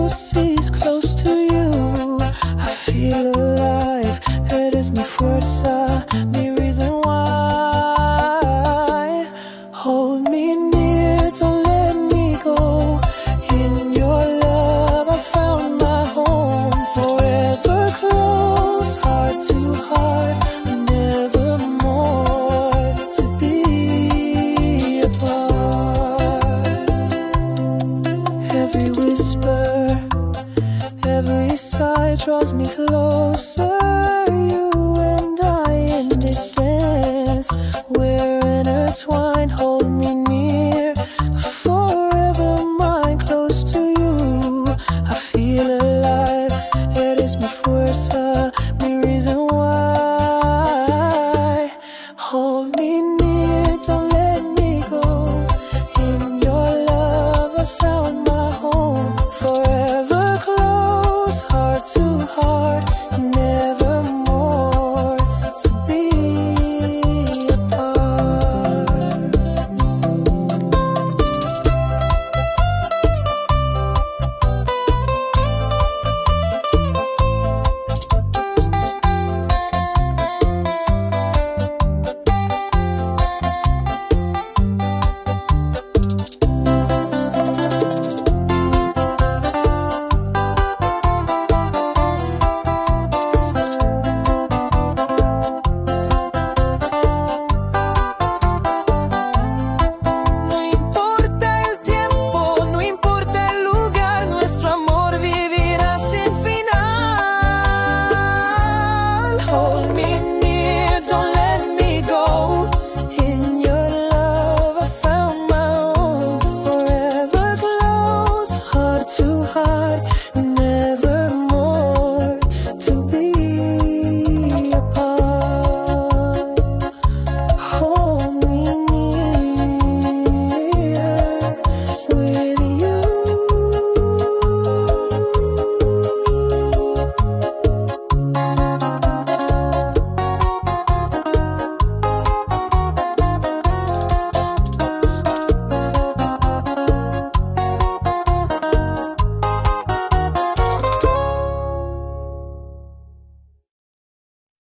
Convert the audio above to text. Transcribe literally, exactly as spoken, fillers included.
seas close to you. I feel alive, eres mi fuerza, mi reason why. Hold me near, don't let me go. In your love I found my home. Forever close, heart to heart, never more to be apart. Every whisper, every sigh draws me closer.